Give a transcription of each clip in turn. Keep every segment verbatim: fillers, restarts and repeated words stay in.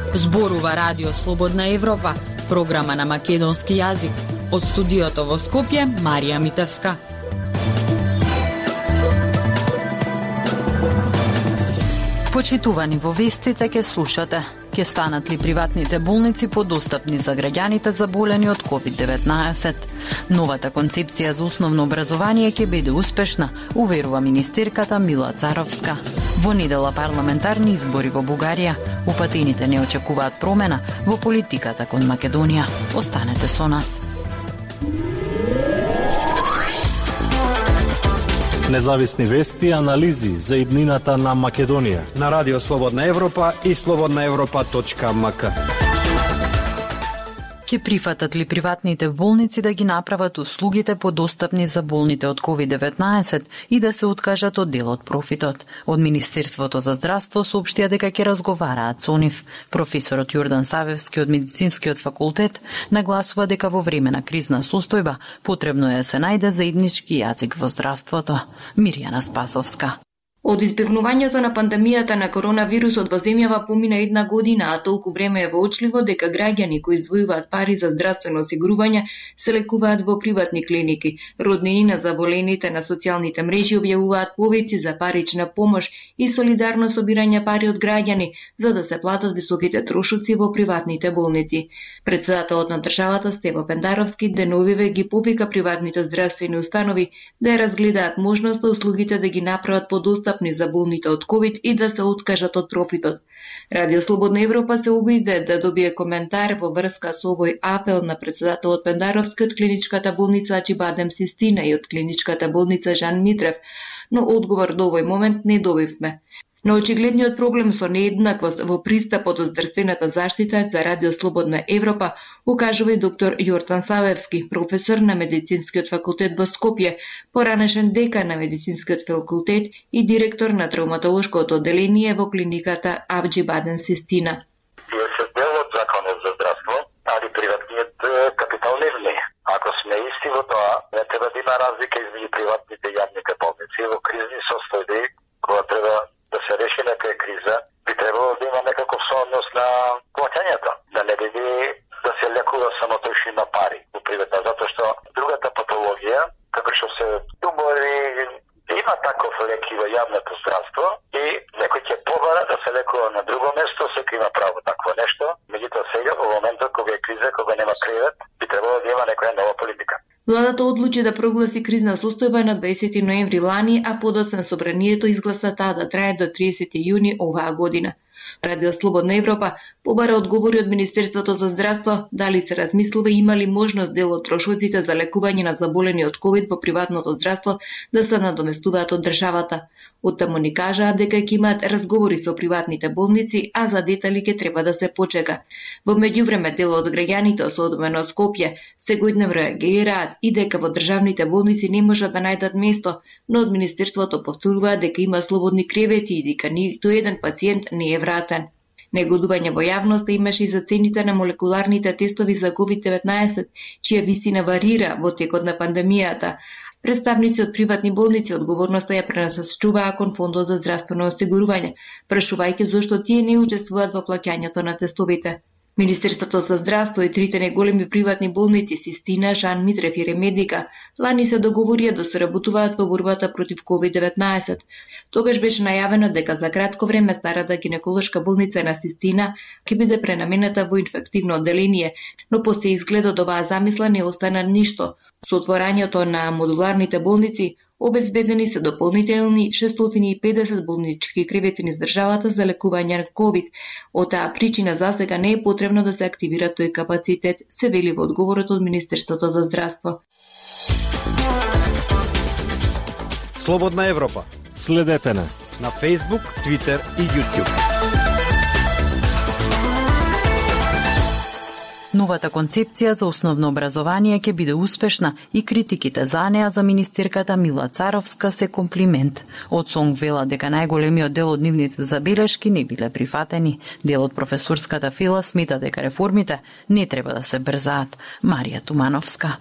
Зборува Радио Слободна Европа, програма на македонски јазик. Од студиото во Скопје, Марија Митевска. Почитувани во вестите ке слушате. Ке станат ли приватните болници подостапни за граѓаните заболени од ковид деветнаесет? Новата концепција за основно образование ќе биде успешна, уверува министерката Мила Царовска. Во недела парламентарни избори во Бугарија. Упатените не очекуваат промена во политиката кон Македонија. Останете со нас. Независни вести и анализи за иднината на Македонија на Радио Слободна Европа и слободна европа точка ем ка. Ке прифатат ли приватните болници да ги направат услугите подостапни за болните од ковид деветнаесет и да се откажат од дел од профитот? Од Министерството за здравство соопштија дека ќе разговараат со нив. Професорот Јордан Савевски од Медицинскиот факултет нагласува дека во време на кризна состојба потребно е да се најде заеднички јазик во здравството. Мирјана Спасовска. Од избегнувањето на пандемијата на коронавирусот во земјава помина една година, а толку време е воочливо дека граѓани кои издвојуваат пари за здравствено осигурување се лекуваат во приватни клиники. Роднини на заболените на социјалните мрежи објавуваат повици за парична помош и солидарно собирање пари од граѓани за да се платат високите трошоци во приватните болници. Претседателот на државата Стево Пендаровски деновиве ги повика приватните здравствени установи да ја разгледаат можноста услугите да ги направат подостапни за болните од ковид и да се откажат од профитот. Радио Слободна Европа се обиде да добие коментар во врска со овој апел на претседателот Пендаровски од клиничката болница Аџибадем Систина и од клиничката болница Жан Митрев, но одговор до овој момент не добивме. На очигледниот проблем со нееднаквост во пристапот до здравствената заштита за Радио Слободна Европа укажува и доктор Јордан Савевски, професор на Медицинскиот факултет во Скопје, поранешен декан на Медицинскиот факултет и директор на травматолошкото одделение во клиниката Аџибадем Систина. Вие се дел од законот за здравство, али приватниот капитал не влие. Ако сме исти во тоа, не треба да има разлика измеѓу приватните и јавните болници во кризни состојби, кога треба да се реши некоја криза, би требало да има некаков сооднос на плаќањата, да не биде да се лекува само тој што има пари во приватна, затоа што другата патологија, како што се тумори, има таков леки во јавното здравство и некој ќе побара да се лекува на друго место, секој има право такво нешто, меѓутоа сега во моментот кога е криза, кога нема кревет, би требало да има некоја нова политика. Владата одлучи да прогласи кризна состојба на дваесети ноември лани, а подоцна собранието изгласа таа да трае до триесети јуни оваа година. Радио Слободна Европа побара одговори од Министерството за здравство дали се размислува има ли можност дел од трошоците за лекување на заболени од ковид во приватното здравство да се надоместуваат од државата. Оттаму ни кажаа дека ќе имаат разговори со приватните болници, а за детали ќе треба да се почека. Во меѓувреме дел од граѓаните, особено Скопје, секојдневно реагираат и дека во државните болници не можат да најдат место, но од Министерството повторуваат дека има слободни кревети и дека ниту еден пациент не е вратен. Негодување во јавноста имаше и за цените на молекуларните тестови за ковид деветнаесет, чија висина варира во текот на пандемијата. Представници од приватни болници одговорноста ја пренасочуваа кон Фондот за здравствено осигурување, прашувајќи зошто тие не учествуваат во плаќањето на тестовите. Министерството за здравство и трите неголеми приватни болници Систина, Жан Митрев и Ремедика лани се договорија да соработуваат во борбата против ковид деветнаесет. Тогаш беше најавено дека за кратко време старата гинеколошка болница на Систина ќе биде пренаменета во инфективно одделение, но после изглед од оваа замисла не остана ништо. Со отворањето на модуларните болници обезбедени се дополнителни шестстотини и педесет болнички кревети низ државата за лекување на ковид. Од таа причина засега не е потребно да се активира тој капацитет, се вели во одговорот од Министерството за здравство. Слободна Европа. Следете на на Facebook, Twitter и YouTube. Новата концепција за основно образование ќе биде успешна и критиките за неа за министерката Мила Царовска се комплимент. Од СОНГ вела дека најголемиот дел од нивните забелешки не биле прифатени. Дел од професорската фила смета дека реформите не треба да се брзаат. Марија Тумановска.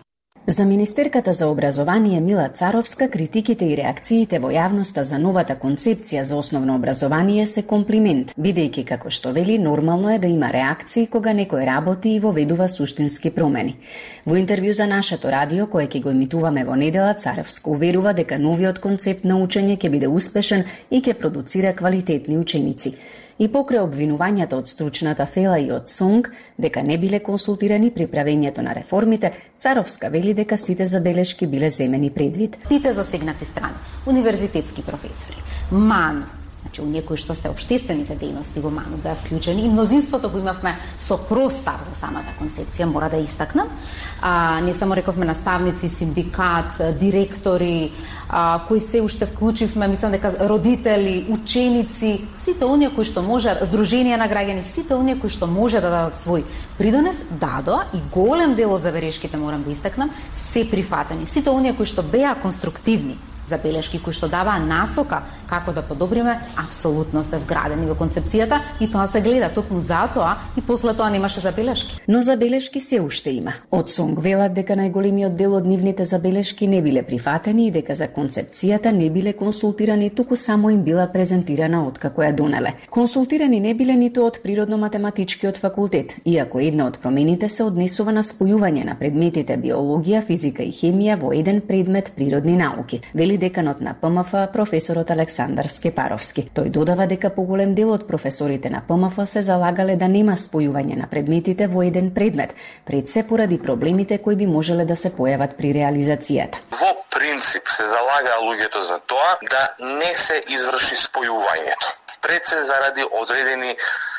За министерката за образование Мила Царовска, критиките и реакциите во јавноста за новата концепција за основно образование се комплимент, бидејќи, како што вели, нормално е да има реакции кога некој работи и воведува суштински промени. Во интервју за нашето радио, кое ќе го емитуваме во недела, Царовска уверува дека новиот концепт на учење ќе биде успешен и ќе продуцира квалитетни ученици. И покрај обвинувањата од стручната Фела и од Сонг дека не биле консултирани при правењето на реформите, Царовска вели дека сите забелешки биле земени предвид. Сите засегнати страни, универзитетски професори, МАН, значи оние кои што се општествените дејности во МАН беа вклучени и мнозинството го имавме со простав за самата концепција, мора да истакнам. А, не само рековме наставници, синдикат, директори, а, кои се уште вклучивме, мислам дека родители, ученици, сите оние кои што може, здруженија на граѓани, сите оние кои што може да дадат свој придонес, дадоа и голем дел од забелешките, морам да истакнам, се прифатени. Сите оние кои што беа конструктивни забелешки кои што даваа насока како да подобриме, апсолутно се вградени во концепцијата и тоа се гледа токму затоа и после тоа немаше забелешки. Но забелешки се уште има. Од Сонг велат дека најголемиот дел од нивните забелешки не биле прифатени и дека за концепцијата не биле консултирани, туку само им била презентирана откако ја донеле. Консултирани не биле ниту од Природно-математичкиот факултет, иако една од промените се однесува на спојување на предметите биологија, физика и хемија во еден предмет природни науки. Вели деканот на П М Ф, професорот Александар Скепаровски. Тој додава дека поголем дел од професорите на П М Ф се залагале да нема спојување на предметите во еден предмет, пред се поради проблемите кои би можеле да се појават при реализацијата. Во принцип се залагаа луѓето за тоа да не се изврши спојувањето. Пред се заради одредени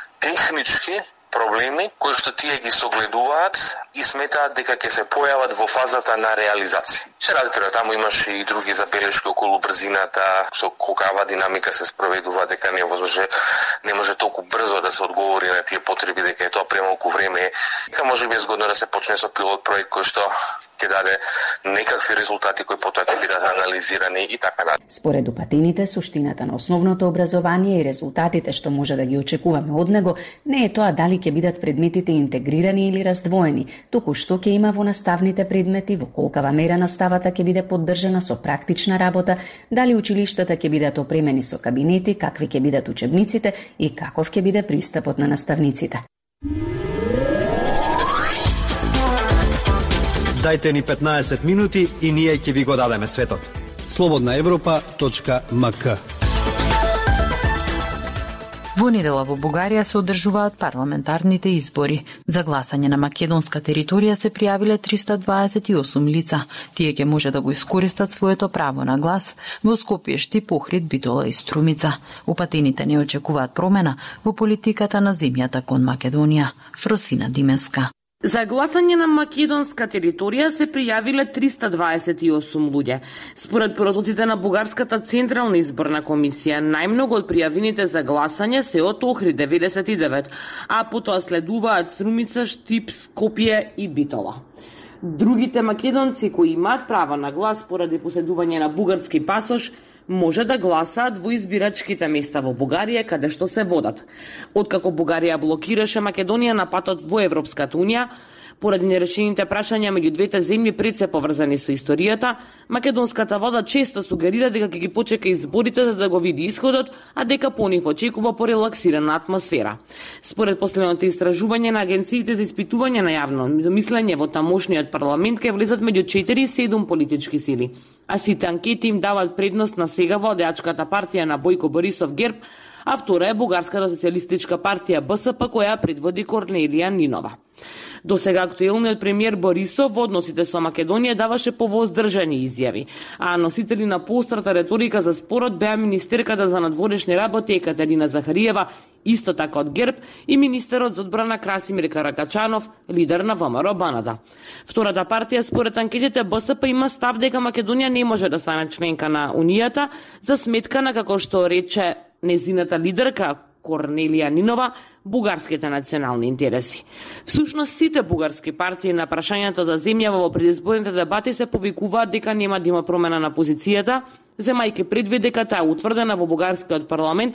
технички проблеми кои што тие ги согледуваат и сметаат дека ќе се појават во фазата на реализација. Се разбира, таму имаше и други забелешки околу брзината, со каква динамика се спроведува, дека не може не може толку брзо да се одговори на тие потреби, дека е тоа премалку време. Дека можеби е згодно да се почне со пилот проект кој што ќе даде некакви резултати кои потоа ќе бидат анализирани и така натаму. Според упатените, суштината на основното образование и резултатите што може да ги очекуваме од него не е тоа дали ќе бидат предметите интегрирани или раздвоени, туку што ќе има во наставните предмети, во колкава мера наставата ќе биде поддржана со практична работа, дали училиштата ќе бидат опремени со кабинети, какви ќе бидат учебниците и каков ќе биде пристапот на наставниците. Дајте ни петнаесет минути и ние ќе ви го дадеме светот. слободна европа точка м к. Во недела во Бугарија се одржуваат парламентарните избори. За гласање на македонска територија се пријавиле триста дваесет и осум лица. Тие ќе може да го искористат своето право на глас во Скопје, Штип, Охрид, Битола и Струмица. Упатените не очекуваат промена во политиката на земјата кон Македонија. Фросина Димеска. За гласање на македонска територија се пријавиле триста дваесет и осум луѓе. Според продуците на Бугарската централна изборна комисија, најмногу од пријавените за гласање се од Охрид деветдесет и девет, а потоа следуваат Струмица, Штип, Скопје и Битола. Другите македонци кои имаат право на глас поради поседување на бугарски пасош може да гласаат во избирачките места во Бугарија каде што се водат. Откако Бугарија блокираше Македонија на патот во Европската унија, поради нерешените прашања меѓу двете земји пред се поврзани со историјата, македонската влада често сугерира дека ќе ги почека изборите за да го види исходот, а дека по нив очекува порелаксирана атмосфера. Според последното истражување на агенциите за испитување на јавно мислење во тамошниот парламент ќе влезат меѓу четири и седум политички сили, а сите анкети им даваат предност на сега владеачката партија на Бојко Борисов ГЕРБ, а втора е Бугарската социјалистичка партија Б С П која предводи Корнелија Нинова. До сега актуелниот премиер Борисов во односите со Македонија даваше повоздржани изјави, а носители на поострата реторика за спорот беа министерката за надворешни работи Екатерина Захариева, исто така од ГЕРБ, и министерот за одбрана Красимир Каракачанов, лидер на В М Р Банада. Втората партија според анкетите Б С П има став дека Македонија не може да стане членка на Унијата за сметка на, како што рече незината лидерка Корнелија Нинова, бугарските национални интереси. Всушност, сите бугарски партии на прашањето за земја во предизборните дебати се повикуваат дека нема да има промена на позицијата, земајќи предвид дека таа утврдена во бугарскиот парламент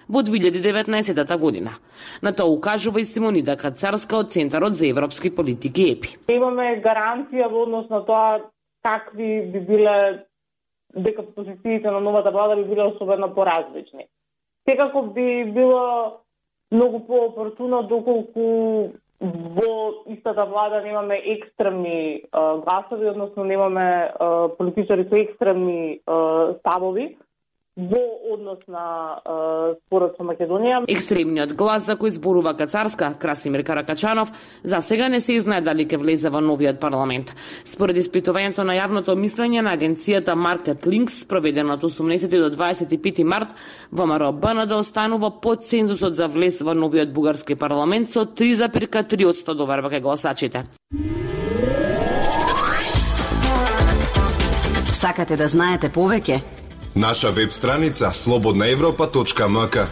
во две илјади и деветнаесетта година. На тоа укажува и Симонида Кацарска од Центарот за европски политики ЕПИ. Имаме гаранција во однос на тоа какви би биле, дека позициите на новата влада би биле особено поразлични. Секако би било многу поопортуно доколку во истата влада немаме екстремни а, гласови, односно немаме а, политичари со екстремни а, ставови во однос на спорот со Македонија. Екстремниот глас за кој зборува Кацарска, Красимир Каракачанов, за сега не се знае дали ќе влезе во новиот парламент. Според испитувањето на јавното мислење на агенцијата Market Links, проведено од осумнесети до дваесет и пети март, ВМРО БНД останува под цензусот за влез во новиот бугарски парламент со три зарез три одсто доверба кај гласачите. Сакате да знаете повеќе? Наша веб страница слободна европа точка м к.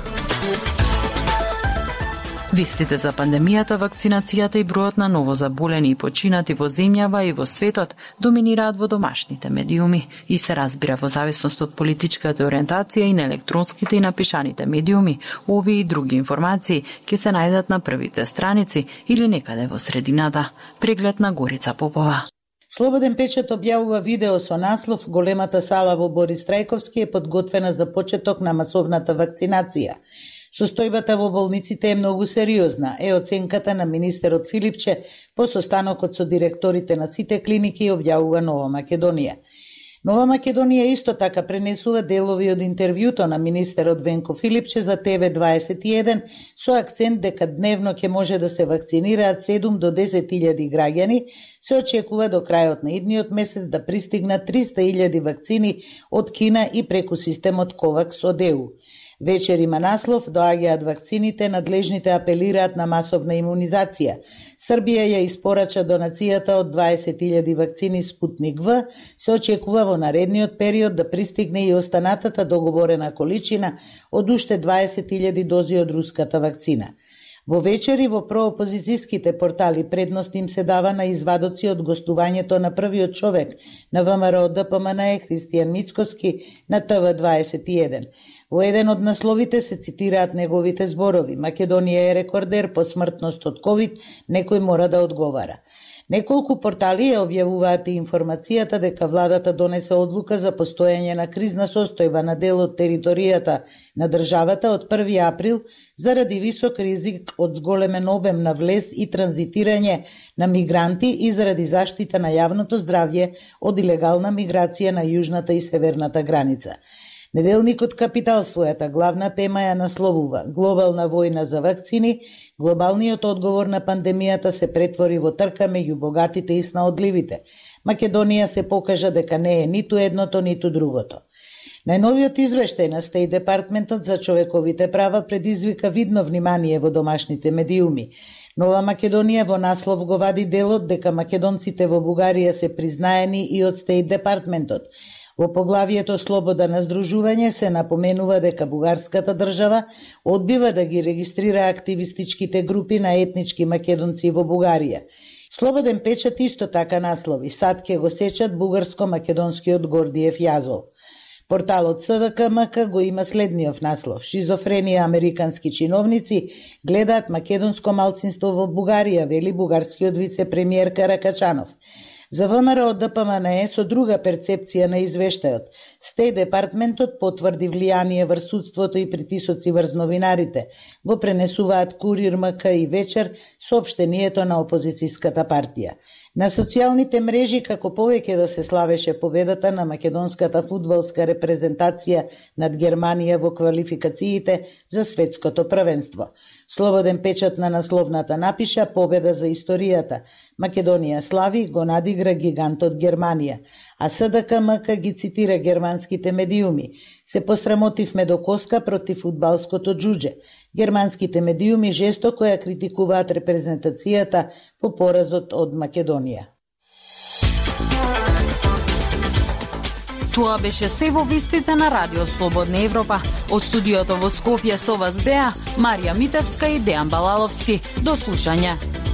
Вестите за пандемијата, вакцинацијата и бројот на новозаболени и починати во земјава и во светот доминираат во домашните медиуми и се разбира во зависност од политичката ориентација и на електронските и напишаните медиуми. Овие и други информации ќе се најдат на првите страници или некаде во средината. Преглед на Горица Попова. Слободен печат објавува видео со наслов "Големата сала во Борис Трајковски е подготвена за почеток на масовната вакцинација. Состојбата во болниците е многу сериозна", е оценката на министерот Филипче по состанокот со директорите на сите клиники, објавува Нова Македонија. Нова Македонија исто така пренесува делови од интервјуто на министерот Венко Филипче за Т В дваесет и еден со акцент дека дневно ќе може да се вакцинираат седум до десет илјади граѓани. Се очекува до крајот на идниот месец да пристигнат триста илјади вакцини од Кина и преку системот Ковакс од Е У. Вечер има наслов "Доаѓаат вакцините, надлежните апелираат на масовна имунизација". Србија ја испорача донацијата од дваесет илјади вакцини Спутник В. Се очекува во наредниот период да пристигне и останатата договорена количина од уште дваесет илјади дози од руската вакцина. Во вечери во проопозицијските портали предност им се дава на извадоци од гостувањето на првиот човек на ВМРО Д П М Н Е Христијан Мицкоски на Т В дваесет и еден. Во еден од насловите се цитираат неговите зборови: "Македонија е рекордер по смртност од ковид, некој мора да одговара". Неколку портали ја објавуваат и информацијата дека владата донесе одлука за постојање на кризна состојба на дел од територијата на државата од први април заради висок ризик од зголемен обем на влез и транзитирање на мигранти и заради заштита на јавното здравје од илегална миграција на јужната и северната граница. Неделникот Капитал својата главна тема ја насловува "Глобална војна за вакцини, глобалниот одговор на пандемијата се претвори во трка меѓу богатите и снаодливите. Македонија се покажа дека не е ниту едното, ниту другото". Најновиот извештај на Стејт Департментот за човековите права предизвика видно внимание во домашните медиуми. Нова Македонија во наслов го вади делот дека македонците во Бугарија се признаени и од Стејт Департментот. Во поглавието "Слобода на здружување" се напоменува дека бугарската држава одбива да ги регистрира активистичките групи на етнички македонци во Бугарија. Слободен печат исто така наслови: "Сад ќе го сечат бугарско-македонскиот Гордиев јазол". Порталот С Д К М К го има следниот наслов: "Шизофренија американски чиновници гледаат македонско малцинство во Бугарија", вели бугарскиот вице-премиер Каракачанов. За ВМРО Д П М Н Е со друга перцепција на извештајот. Стејт Департментот потврди влијание врз судството и притисоци врз новинарите, го пренесуваат Курир, М К и Вечер, соопштението на опозицијската партија. На социјалните мрежи, како повеќе да се славеше победата на македонската фудбалска репрезентација над Германија во квалификациите за светското првенство. Слободен печат на насловната напиша "Победа за историјата. Македонија слави, го надигра гигантот Германија", а С Д К М К ги цитира германските медиуми: "Се посрамотивме до коска против фудбалското џуџе". Германските медиуми жестоко ја критикуваат репрезентацијата по поразот од Македонија. Тоа беше се во вестите на Радио Слободна Европа. Од студиото во Скопје со вас беа Марија Митевска и Дејан Балаловски. До слушање.